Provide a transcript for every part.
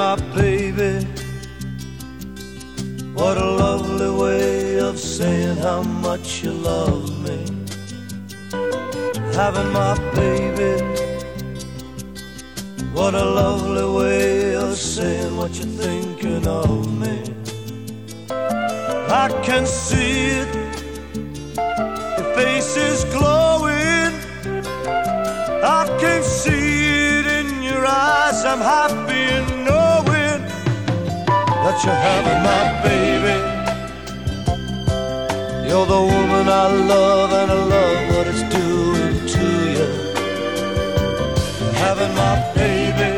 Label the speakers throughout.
Speaker 1: my baby. What a lovely way of saying how much you love me. Having my baby. What a lovely way of saying what you're thinking of me. I can see it, your face is glowing. I can see it in your eyes. I'm happy in knowing that you're having my baby. You're the woman I love, and I love what it's doing to you. Having my baby.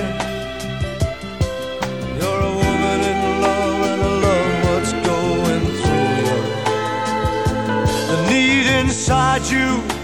Speaker 1: You're a woman in love, and I love what's going through you. The need inside you